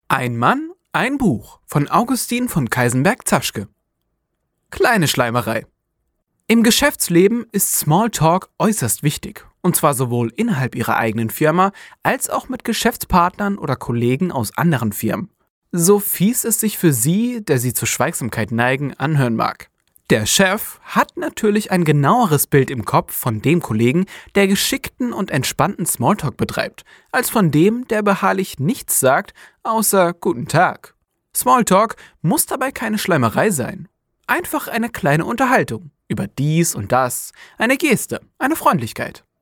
Ein Mann, ein Buch von Augustin von Keisenberg-Zaschke. Kleine Schleimerei. Im Geschäftsleben ist Smalltalk äußerst wichtig. Und zwar sowohl innerhalb Ihrer eigenen Firma als auch mit Geschäftspartnern oder Kollegen aus anderen Firmen. So fies es sich für Sie, der Sie zur Schweigsamkeit neigen, anhören mag. Der Chef hat natürlich ein genaueres Bild im Kopf von dem Kollegen, der geschickten und entspannten Smalltalk betreibt, als von dem, der beharrlich nichts sagt, außer Guten Tag. Smalltalk muss dabei keine Schleimerei sein. Einfach eine kleine Unterhaltung über dies und das, eine Geste, eine Freundlichkeit.